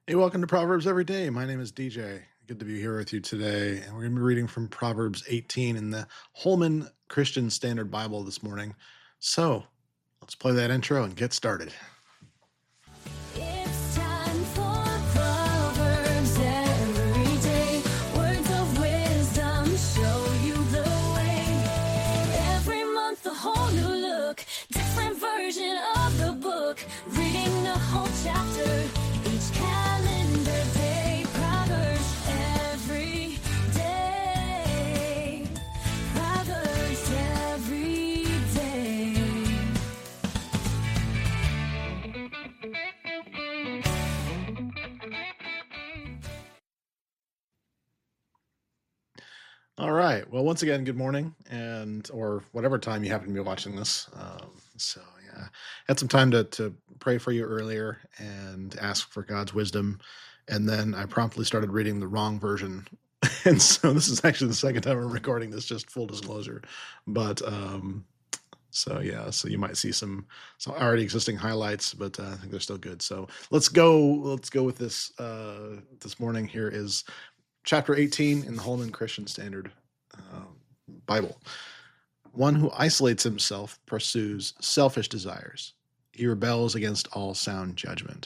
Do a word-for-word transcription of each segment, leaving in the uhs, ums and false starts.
Hey, welcome to Proverbs Every Day. My name is D J. Good to be here with you today. And we're going to be reading from Proverbs eighteen in the Holman Christian Standard Bible this morning. So let's play that intro and get started. It's time for Proverbs every day. Words of wisdom show you the way. Every month a whole new look, different version of the book. Reading the whole chapter each calendar day. Proverbs every day. Proverbs every day. All right. Well, once again, good morning, and or whatever time you happen to be watching this. Um, so yeah, had some time to to pray for you earlier and ask for God's wisdom, and then I promptly started reading the wrong version, and so this is actually the second time I'm recording this. Just full disclosure, but um, so yeah, so you might see some some already existing highlights, but uh, I think they're still good. So let's go. Let's go with this. Uh, this morning here is chapter eighteen in the Holman Christian Standard uh, Bible. One who isolates himself pursues selfish desires. He rebels against all sound judgment.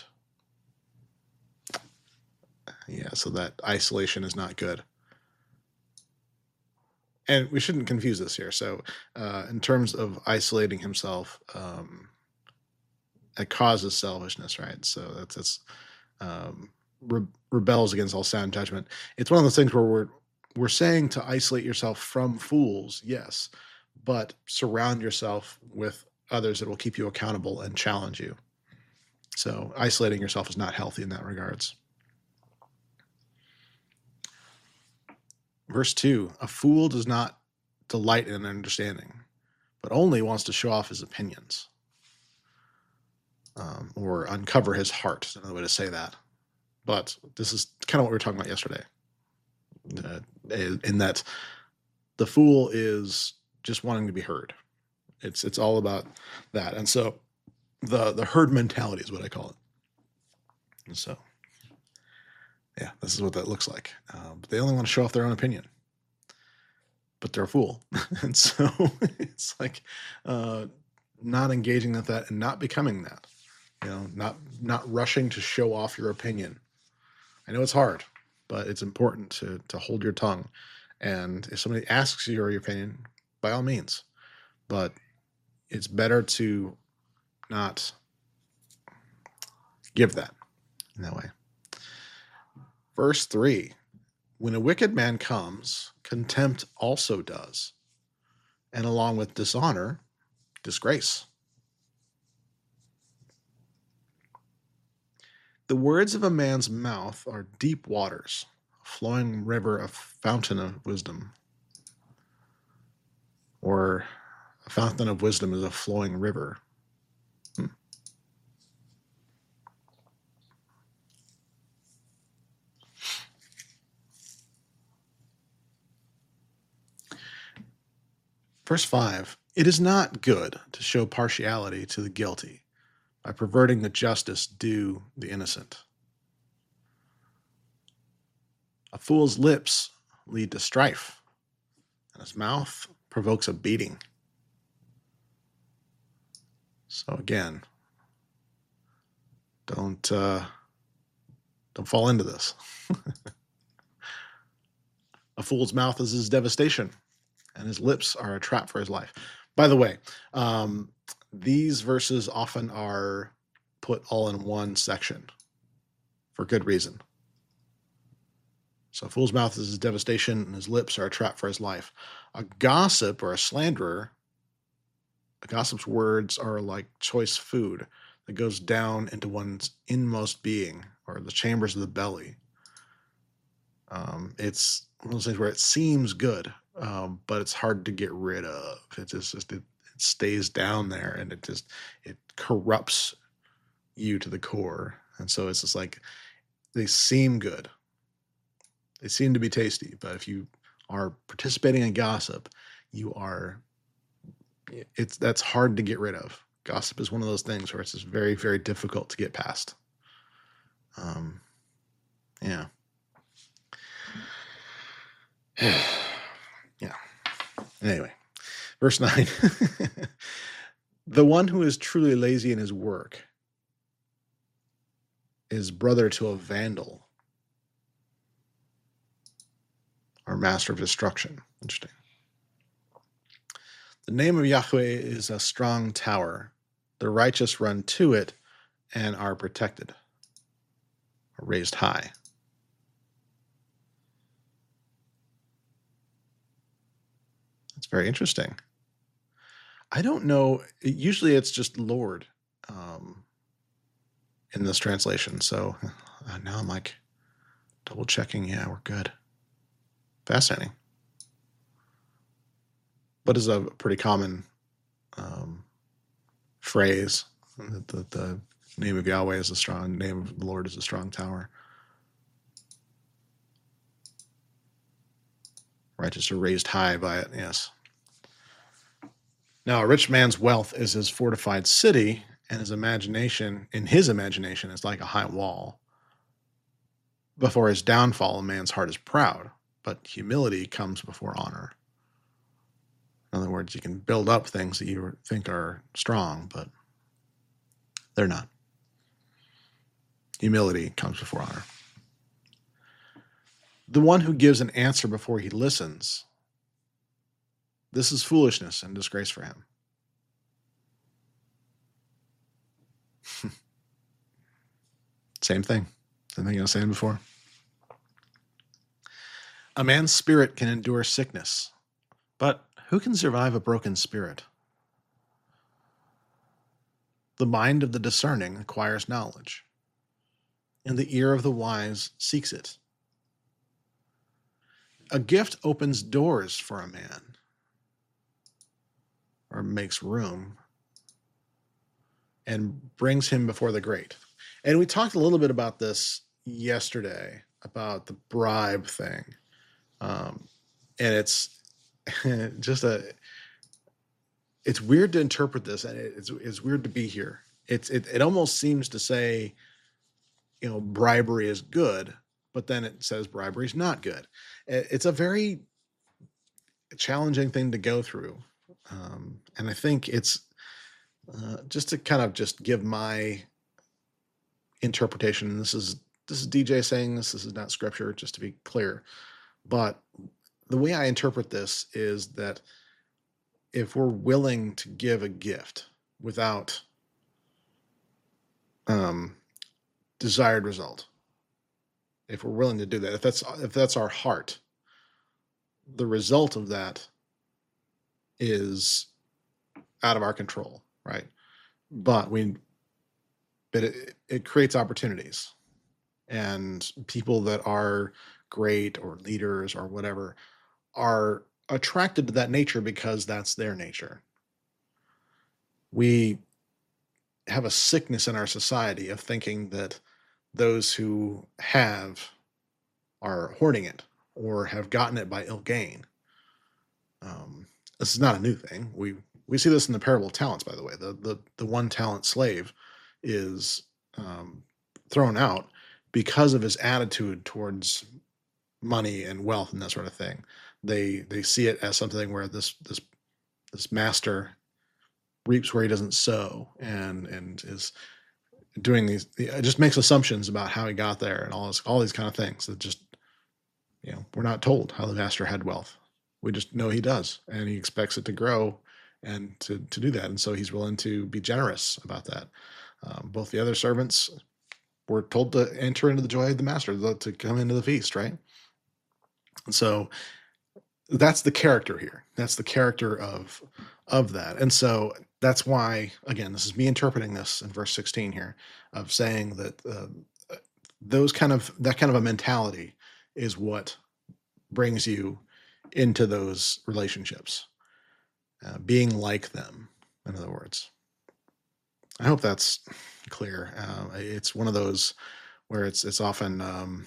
Yeah, so that isolation is not good. And we shouldn't confuse this here. So, uh, in terms of isolating himself, um, it causes selfishness, right? So that's that's um, re- rebels against all sound judgment. It's one of those things where we're we're saying to isolate yourself from fools, yes, but surround yourself with others that will keep you accountable and challenge you. So isolating yourself is not healthy in that regards. Verse two, a fool does not delight in understanding, but only wants to show off his opinions. Um, or uncover his heart is another way to say that. But this is kind of what we were talking about yesterday. Uh, in that the fool is just wanting to be heard. It's it's all about that. And so the the herd mentality is what I call it. And so yeah, this is what that looks like. Um, but they only want to show off their own opinion. But they're a fool. And so it's like uh, not engaging with that and not becoming that. You know, not not rushing to show off your opinion. I know it's hard, but it's important to to hold your tongue. And if somebody asks you your opinion, by all means. But it's better to not give that in that way. Verse three, when a wicked man comes, contempt also does, and along with dishonor, disgrace. The words of a man's mouth are deep waters, a flowing river, a fountain of wisdom. Or a fountain of wisdom is a flowing river. Hmm. Verse five, it is not good to show partiality to the guilty by perverting the justice due the innocent. A fool's lips lead to strife, and his mouth provokes a beating. So again, don't uh, don't fall into this. A fool's mouth is his devastation, and his lips are a trap for his life. By the way, um, these verses often are put all in one section for good reason. So a fool's mouth is his devastation, and his lips are a trap for his life. A gossip or a slanderer, a gossip's words are like choice food that goes down into one's inmost being, or the chambers of the belly. Um, it's one of those things where it seems good, um, but it's hard to get rid of. It just, just it, it stays down there, and it just it corrupts you to the core. And so it's just like they seem good, they seem to be tasty, but if you are participating in gossip, you are it's that's hard to get rid of. Gossip is one of those things where it's just very, very difficult to get past. Um, Yeah. Yeah. Anyway, verse nine. The one who is truly lazy in his work is brother to a vandal or master of destruction. Interesting. The name of Yahweh is a strong tower. The righteous run to it and are protected, or raised high. That's very interesting. I don't know. Usually it's just Lord um, in this translation. So uh, now I'm like double checking. Yeah, we're good. Fascinating. But is a pretty common um, phrase. The, the, the name of Yahweh is a strong, name of the Lord is a strong tower. Righteous are raised high by it, yes. Now, a rich man's wealth is his fortified city, and his imagination, in his imagination, is like a high wall. Before his downfall, a man's heart is proud, but humility comes before honor. In other words, you can build up things that you think are strong, but they're not. Humility comes before honor. The one who gives an answer before he listens, this is foolishness and disgrace for him. Same thing. Same thing I was saying before. A man's spirit can endure sickness, but who can survive a broken spirit? The mind of the discerning acquires knowledge, and the ear of the wise seeks it. A gift opens doors for a man, or makes room, and brings him before the great. And we talked a little bit about this yesterday, about the bribe thing. Um, and it's just a, it's weird to interpret this, and it's, it's weird to be here. It's, it, it almost seems to say, you know, bribery is good, but then it says bribery is not good. It's a very challenging thing to go through. Um, and I think it's uh, just to kind of just give my interpretation. This is this is D J saying this. This is not scripture, just to be clear. But the way I interpret this is that if we're willing to give a gift without um, desired result, if we're willing to do that, if that's if that's our heart, the result of that is out of our control, right? But we, but it, it creates opportunities, and people that are great or leaders or whatever are attracted to that nature because that's their nature. We have a sickness in our society of thinking that those who have are hoarding it or have gotten it by ill gain. Um, this is not a new thing. We we see this in the parable of talents, by the way. The the the one talent slave is um, thrown out because of his attitude towards money and wealth and that sort of thing. They they see it as something where this this this master reaps where he doesn't sow, and and is doing these. It just makes assumptions about how he got there and all this all these kind of things that just, you know, we're not told how the master had wealth. We just know he does, and he expects it to grow and to, to do that. And so he's willing to be generous about that. Um, both the other servants were told to enter into the joy of the master, to come into the feast, right? And so that's the character here. That's the character of, of that. And so that's why, again, this is me interpreting this in verse sixteen here, of saying that uh, those kind of, that kind of a mentality is what brings you into those relationships, uh, being like them, in other words. I hope that's clear. Uh, it's one of those where it's it's often um,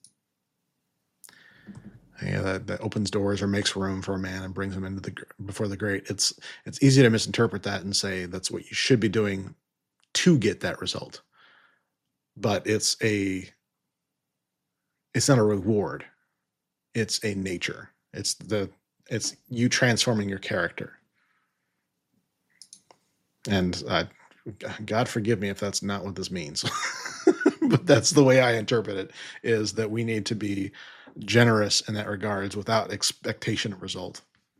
yeah, that, that opens doors or makes room for a man and brings him into the before the great. It's it's easy to misinterpret that and say that's what you should be doing to get that result, but it's a it's not a reward. It's a nature. It's the it's you transforming your character. And uh, God forgive me if that's not what this means. But that's the way I interpret it, is that we need to be generous in that regards without expectation of result.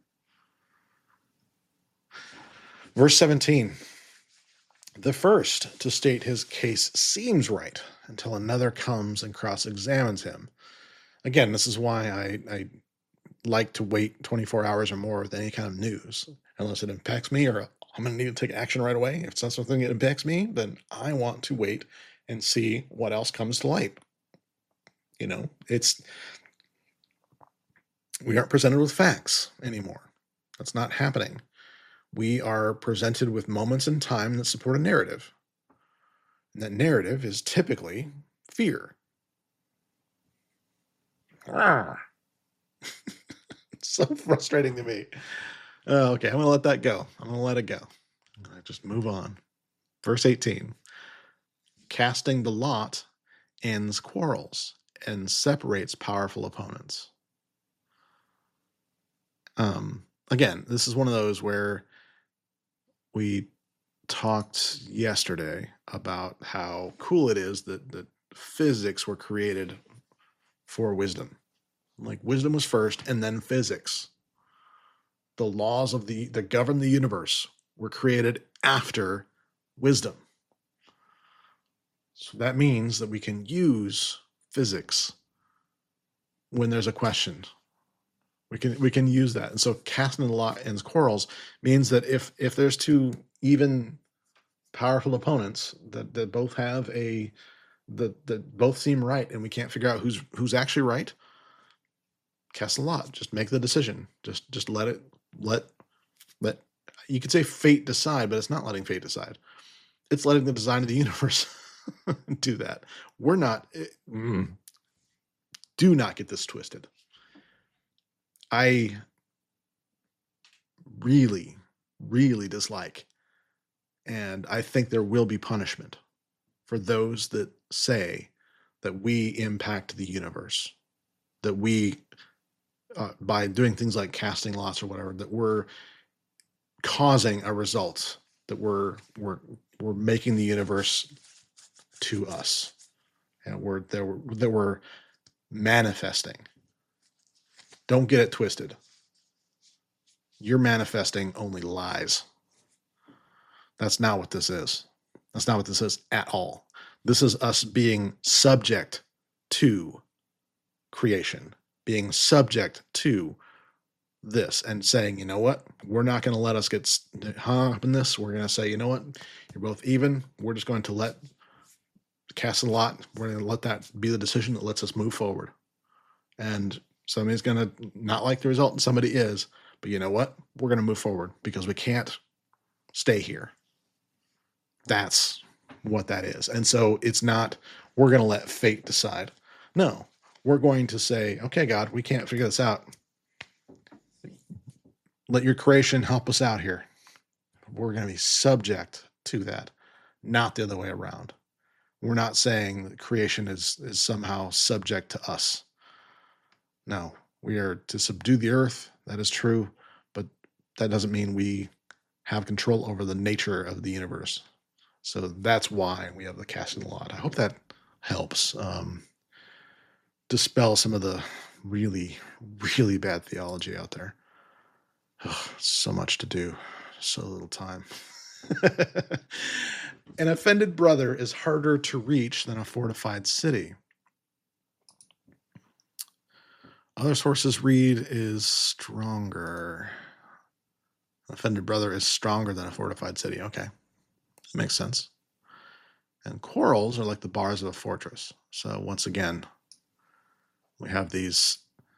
Verse seventeen. The first to state his case seems right until another comes and cross-examines him. Again, this is why I, I like to wait twenty-four hours or more with any kind of news, unless it impacts me or I'm going to need to take action right away. If it's not something that impacts me, then I want to wait and see what else comes to light. You know, it's, we aren't presented with facts anymore. That's not happening. We are presented with moments in time that support a narrative. And that narrative is typically fear. Ah. It's so frustrating to me. Uh, okay, I'm going to let that go. I'm going to let it go. I'm going to just move on. Verse eighteen. Casting the lot ends quarrels and separates powerful opponents. Um, again, this is one of those where we talked yesterday about how cool it is that, that physics were created for wisdom. Like wisdom was first and then physics. The laws of the that govern the universe were created after wisdom. So that means that we can use physics when there's a question. We can we can use that. And so casting the lot ends quarrels means that if if there's two even powerful opponents that, that both have a that that both seem right and we can't figure out who's who's actually right, cast the lot. Just make the decision. Just just let it let let you could say fate decide, but it's not letting fate decide. It's letting the design of the universe do that. We're not mm, do not get this twisted. I really, really dislike, and I think there will be punishment for those that say that we impact the universe, that we, uh, by doing things like casting lots or whatever, that we're causing a result, that we're we're we're making the universe to us, and we're that we're, that we're manifesting. Don't get it twisted. You're manifesting only lies. That's not what this is. That's not what this is at all. This is us being subject to creation, being subject to this and saying, you know what? We're not going to let us get hung up in this. We're going to say, you know what? You're both even. We're just going to let cast a lot. We're going to let that be the decision that lets us move forward. And somebody's going to not like the result and somebody is, but you know what? We're going to move forward because we can't stay here. That's what that is. And so it's not, we're going to let fate decide. No, we're going to say, okay, God, we can't figure this out. Let your creation help us out here. We're going to be subject to that, not the other way around. We're not saying that creation is, is somehow subject to us. No, we are to subdue the earth. That is true, but that doesn't mean we have control over the nature of the universe. So that's why we have the casting lot. I hope that helps um, dispel some of the really, really bad theology out there. Oh, so much to do, so little time. An offended brother is harder to reach than a fortified city. Other sources read is stronger. An offended brother is stronger than a fortified city. Okay, that makes sense. And quarrels are like the bars of a fortress. So once again, we have these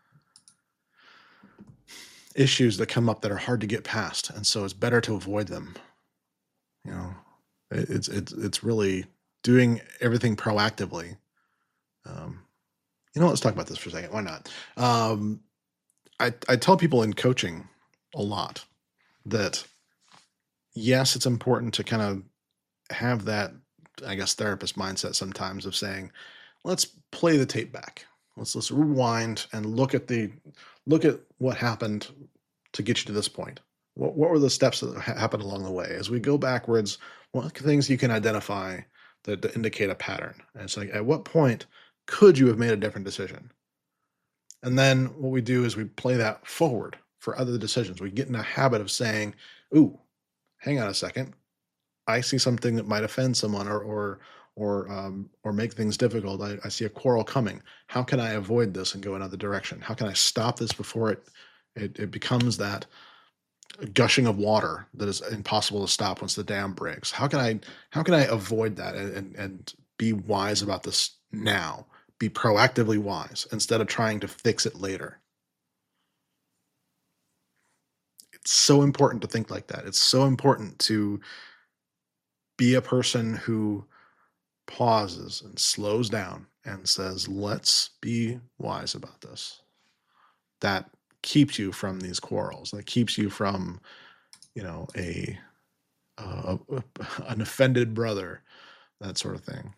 issues that come up that are hard to get past, and so it's better to avoid them. You know, it's it's it's really doing everything proactively. Um, you know, let's talk about this for a second. Why not? Um, I I tell people in coaching a lot that yes, it's important to kind of have that, I guess, therapist mindset sometimes of saying, let's play the tape back. Let's let's rewind and look at the look at what happened to get you to this point. What what were the steps that ha- happened along the way? As we go backwards, what are the things you can identify that, that indicate a pattern? And it's like, at what point could you have made a different decision? And then what we do is we play that forward for other decisions. We get in a habit of saying, "Ooh, hang on a second. I see something that might offend someone or or or um, or make things difficult. I, I see a quarrel coming. How can I avoid this and go another direction? How can I stop this before it it, it becomes that gushing of water that is impossible to stop once the dam breaks? How can I how can I avoid that and and, and be wise about this now? Be proactively wise instead of trying to fix it later." It's so important to think like that. It's so important to be a person who pauses and slows down and says, let's be wise about this. That keeps you from these quarrels. That keeps you from, you know, a, uh, an offended brother, that sort of thing.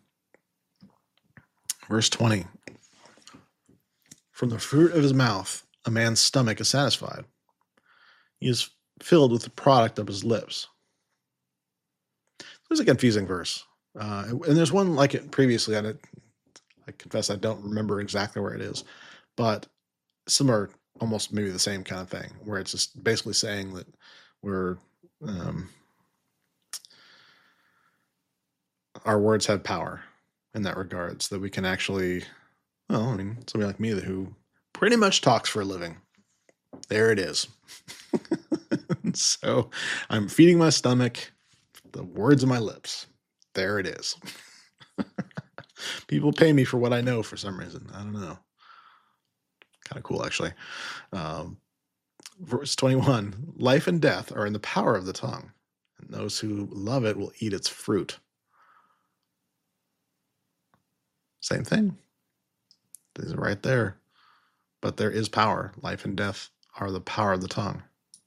Verse twenty, from the fruit of his mouth, a man's stomach is satisfied. He is filled with the product of his lips. It was a confusing verse. Uh, and there's one like it previously. I, I confess I don't remember exactly where it is, but similar, almost maybe the same kind of thing, where it's just basically saying that we're um, our words have power in that regard, so that we can actually, well, I mean, somebody like me that who pretty much talks for a living. There it is. So I'm feeding my stomach the words of my lips. There it is. People pay me for what I know for some reason. I don't know. Kind of cool, actually. Um, verse twenty-one, life and death are in the power of the tongue, and those who love it will eat its fruit. Same thing. These are right there. But there is power. Life and death are the power of the tongue.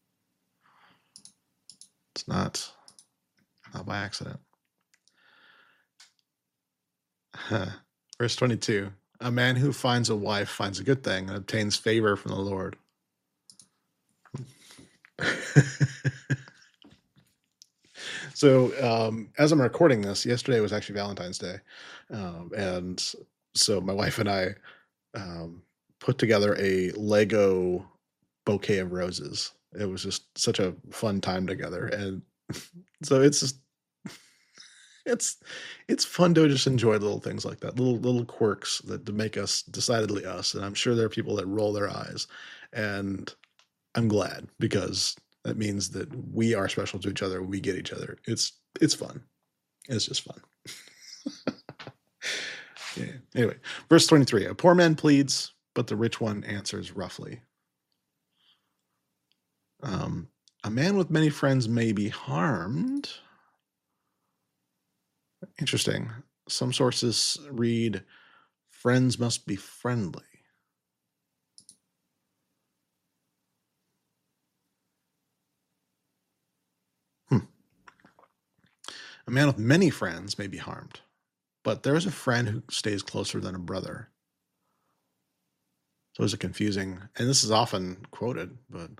It's not, not by accident. Verse twenty-two, a man who finds a wife finds a good thing and obtains favor from the Lord. So um, as I'm recording this, yesterday was actually Valentine's Day. Um, and so my wife and I um, put together a Lego bouquet of roses. It was just such a fun time together. And so it's just, it's it's fun to just enjoy little things like that, little little quirks that to make us decidedly us. And I'm sure there are people that roll their eyes, and I'm glad, because that means that we are special to each other. We get each other. It's it's fun. It's just fun. Yeah. Anyway, verse twenty-three: a poor man pleads, but the rich one answers roughly. Um, a man with many friends may be harmed. Interesting. Some sources read, friends must be friendly. Hmm. A man with many friends may be harmed, but there is a friend who stays closer than a brother. So it's a confusing, and this is often quoted, but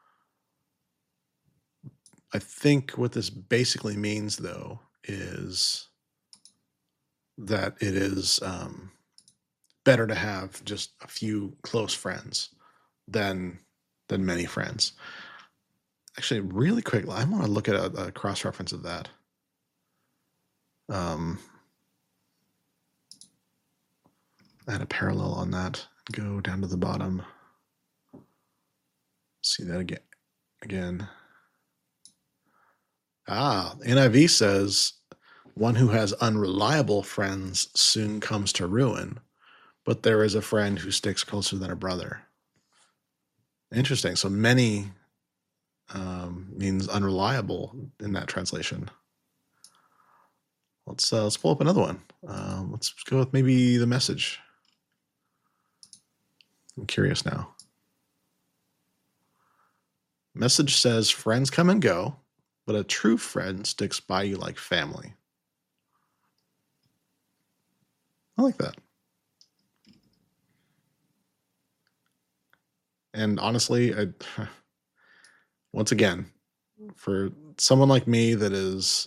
I think what this basically means, though, is that it is um, better to have just a few close friends than than many friends. Actually, really quick, I want to look at a, a cross reference of that. Um, add a parallel on that. Go down to the bottom. See that again. Again. Ah, N I V says, one who has unreliable friends soon comes to ruin, but there is a friend who sticks closer than a brother. Interesting. So many um, means unreliable in that translation. Let's uh, let's pull up another one. Um, let's go with maybe the Message. I'm curious now. Message says, friends come and go, but a true friend sticks by you like family. I like that. And honestly, I, once again, for someone like me that is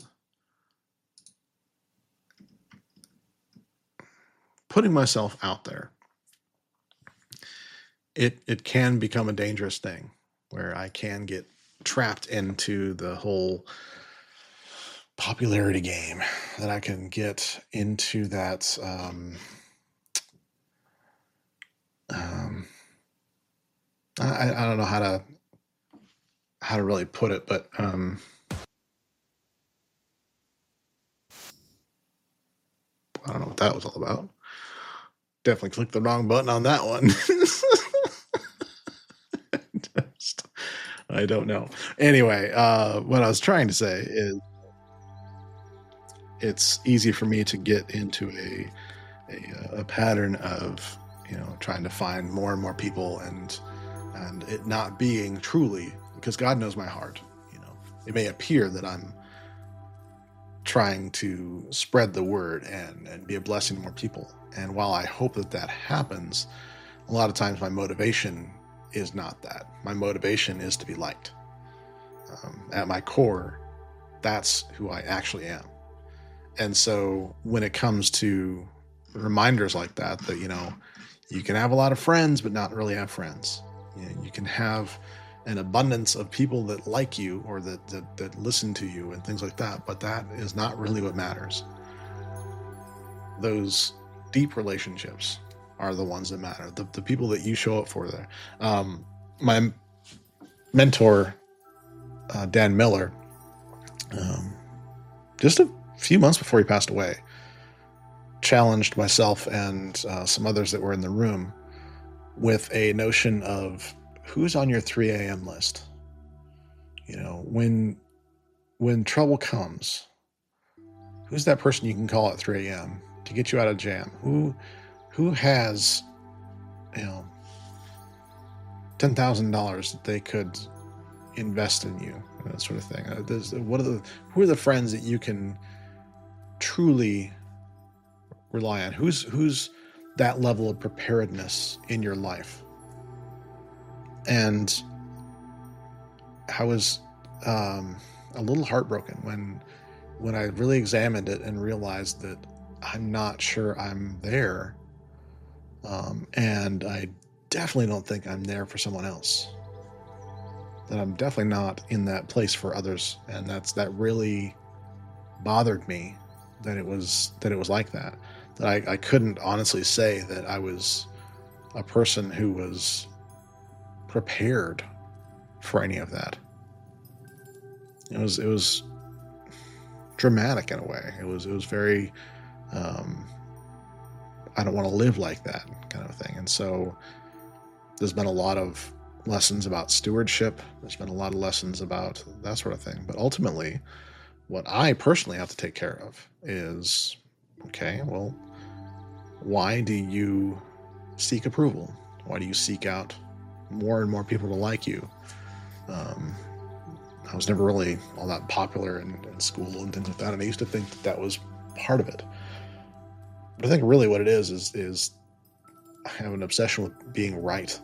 putting myself out there, it it can become a dangerous thing where I can get trapped into the whole popularity game, that I can get into that um, um, I, I don't know how to how to really put it, but um, I don't know what that was all about. Definitely clicked the wrong button on that one. Just, I don't know. Anyway, uh, what I was trying to say is it's easy for me to get into a, a, a pattern of, you know, trying to find more and more people and, and it not being truly, because God knows my heart, you know, it may appear that I'm trying to spread the word and, and be a blessing to more people. And while I hope that that happens, a lot of times my motivation is not that. My motivation is to be liked. Um, at my core, that's who I actually am. And so when it comes to reminders like that, that, you know, you can have a lot of friends, but not really have friends. You know, you can have an abundance of people that like you or that, that, that listen to you and things like that, but that is not really what matters. Those deep relationships are the ones that matter. The, the people that you show up for there. Um, my mentor, uh, Dan Miller, um, just a few months before he passed away, challenged myself and uh, some others that were in the room with a notion of who's on your three a.m. list. You know, when when trouble comes, who's that person you can call at three a.m. to get you out of jam? Who who has, you know, ten thousand dollars that they could invest in you, that sort of thing. Uh, there's, what are the who are the friends that you can truly rely on? Who's who's that level of preparedness in your life? And I was um, a little heartbroken when when I really examined it and realized that I'm not sure I'm there, um, and I definitely don't think I'm there for someone else. That I'm definitely not in that place for others, and that's that really bothered me. That it was that it was like that. That I, I couldn't honestly say that I was a person who was prepared for any of that. It was it was dramatic in a way. It was it was very um, I don't want to live like that kind of thing. And so there's been a lot of lessons about stewardship. There's been a lot of lessons about that sort of thing. But ultimately, what I personally have to take care of is, okay, well, why do you seek approval? Why do you seek out more and more people to like you? Um, I was never really all that popular in, in school and things like that, and I used to think that that was part of it. But I think really what it is is is I have an obsession with being right,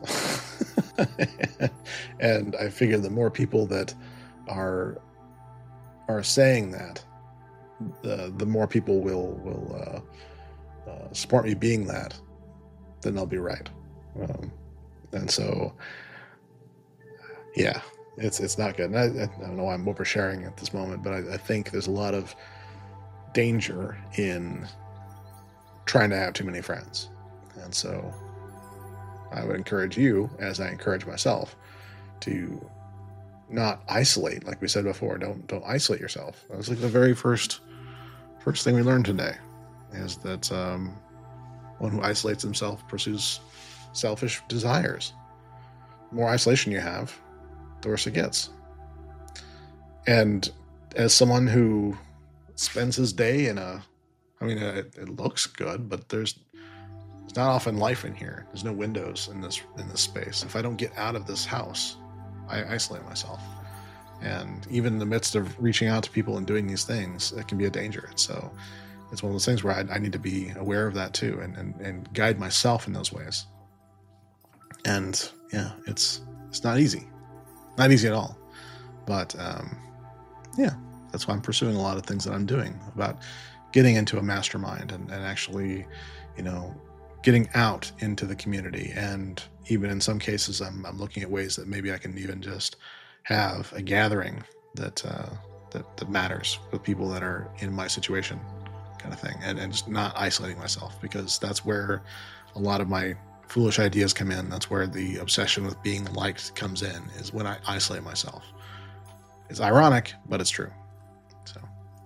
and I figure the more people that are are saying that, the the more people will will uh, uh, support me being that, then they'll be right. Um, and so, yeah, it's it's not good. And I, I don't know why I'm oversharing at this moment, but I, I think there's a lot of danger in trying to have too many friends. And so I would encourage you, as I encourage myself, to not isolate. Like we said before, don't don't isolate yourself. That was like the very first first thing we learned today, is that um, one who isolates himself pursues selfish desires. The more isolation you have, the worse it gets. And as someone who spends his day in a, I mean, it, it looks good, but there's there's not often life in here. There's no windows in this in this space. If I don't get out of this house, I isolate myself. And even in the midst of reaching out to people and doing these things, it can be a danger. So it's one of those things where I, I need to be aware of that too, and, and, and guide myself in those ways. And yeah, it's it's not easy, not easy at all. But um, yeah, that's why I'm pursuing a lot of things that I'm doing about getting into a mastermind and, and actually, you know, getting out into the community. And even in some cases, I'm, I'm looking at ways that maybe I can even just have a gathering that, uh, that, that matters with people that are in my situation, kind of thing. And, and just not isolating myself, because that's where a lot of my foolish ideas come in. That's where the obsession with being liked comes in, is when I isolate myself. It's ironic, but it's true. So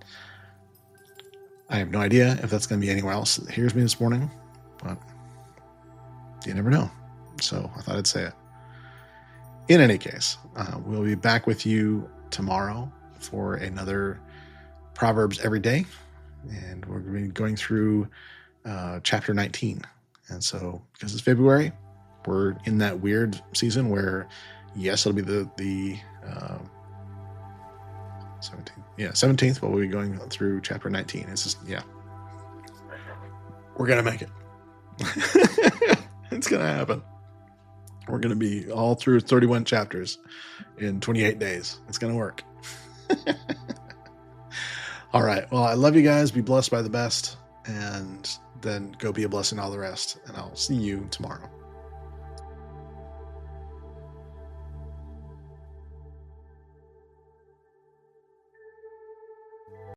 I have no idea if that's going to be anywhere else that hears me this morning, but you never know. So I thought I'd say it. In any case, uh, we'll be back with you tomorrow for another Proverbs Every Day. And we're going to be going through uh, chapter nineteen. And so, because it's February, we're in that weird season where, yes, it'll be the, the uh, seventeenth. Yeah, seventeenth, but we'll be going through chapter nineteen. It's just, yeah. We're going to make it. It's going to happen. We're going to be all through thirty-one chapters in twenty-eight days. It's going to work. All right. Well, I love you guys. Be blessed by the best. And then go be a blessing to all the rest. And I'll see you tomorrow.